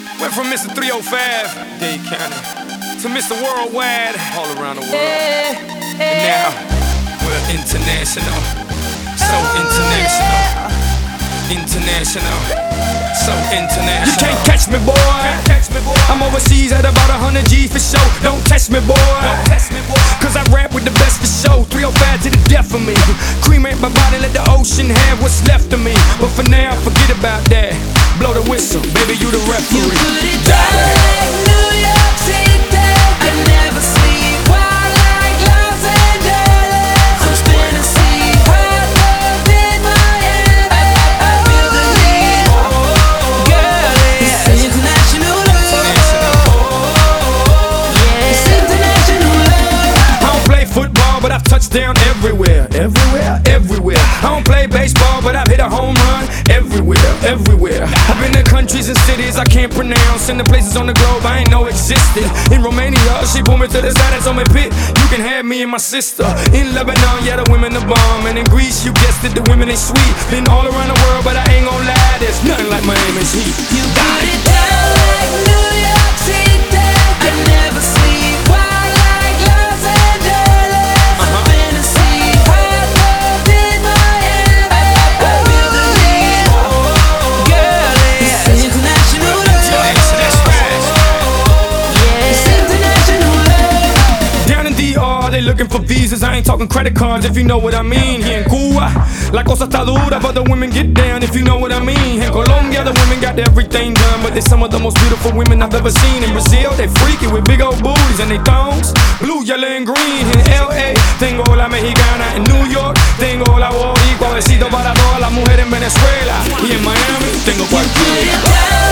Went from Mr. 305, Dade County, to Mr. Worldwide, all around the world. And now, we're international, so international. International, so international. You can't catch me, boy. I'm overseas at about 100 G for show. Don't test me, boy. Cause I rap with the best for show. 305 to the death of me. Cremate my body, let the ocean have what's left of me. But for now, forget about that. Blow the whistle, baby, you the referee. You put it down like New York City. I never sleep wild like Los Angeles. I'm spinning sea, hot love in my head. I feel the need, girl, it's international love. It's international love. I don't play football, but I've touched down everywhere. Everywhere, everywhere. I don't play baseball, but I've hit a home run everywhere, everywhere. I've been to countries and cities I can't pronounce, and the places on the globe I ain't know existed. In Romania, she pulled me to the side and told me, "Pit, you can have me and my sister." In Lebanon, yeah, the women the bomb. And in Greece, you guessed it, the women they sweet. Been all around the world, but I ain't gon' lie, there's nothing like Miami's heat. You put it down like New York City. I never sleep wild like Los Angeles. I'm spinning sea, hot love in my head. I feel the need, girl, it's international love. It's international love. Down in DR, they looking for visas. I ain't talking credit cards, if you know what I mean. Here in Cuba, la cosa está dura, but the women get down, if you know what I mean. In Colombia, the women got everything done, but they're some of the most beautiful women I've ever seen. In Brazil, they freaky with big old booties and they thongs, blue, yellow, and green. In LA, tengo la mexicana. In New York, tengo la boricua. Besito para todas las mujeres en Venezuela. Y en Miami, tengo Put cualquiera. it down